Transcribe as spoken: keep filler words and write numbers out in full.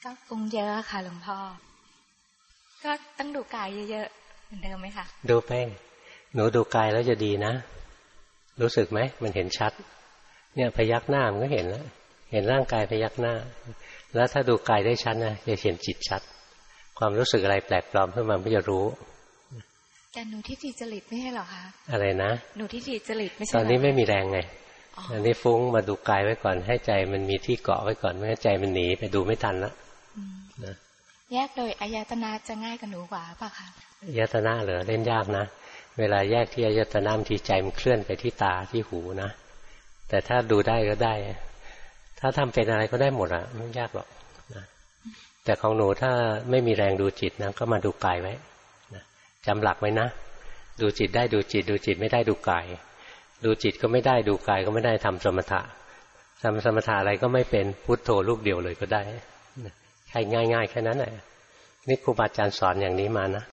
ก็ปรุงเยอะค่ะหลวงพ่อก็ต้องดูกายเยอะๆเหมือนเดิมไหมคะดูไปหนูดูกายแล้วจะดีนะรู้สึกไหมมันเห็นชัดเนี่ยพยักหน้ามันก็เห็นแล้วเห็นร่างกายพยักหน้าแล้วถ้าดูกายได้ชัดนะจะเห็นจิตชัดความรู้สึกอะไรแปลกปลอมขึ้นมาไม่จะรู้แต่หนูทิฏฐิจริตไม่ใช่หรอคะอะไรนะหนูทิฏฐิจริตไม่ใช่ตอนนี้ไม่มีแรงไงตอนนี้ฟุ้งมาดูกายไว้ก่อนให้ใจมันมีที่เกาะไว้ก่อนไม่งั้นใจมันหนีไปดูไม่ทันละนะแยกโดยอายตนะจะง่ายกับหนูกว่าป่ะคะอายตนะเหรอเล่นยากนะเวลาแยกที่อายตนะที่ใจมันเคลื่อนไปที่ตาที่หูนะแต่ถ้าดูได้ก็ได้ถ้าทำเป็นอะไรก็ได้หมดอ่ะไม่ยากหรอกนะแต่ของหนูถ้าไม่มีแรงดูจิตนะก็มาดูกายไว้นะจำหลักไว้นะดูจิตได้ดูจิตดูจิตไม่ได้ดูกายดูจิตก็ไม่ได้ดูกายก็ไม่ได้ทำสมถะทำสมถะอะไรก็ไม่เป็นพุทโธลูกเดียวเลยก็ได้แค่ง่ายๆแค่นั้นแหละนี่ครูบาอาจารย์สอนอย่างนี้มานะ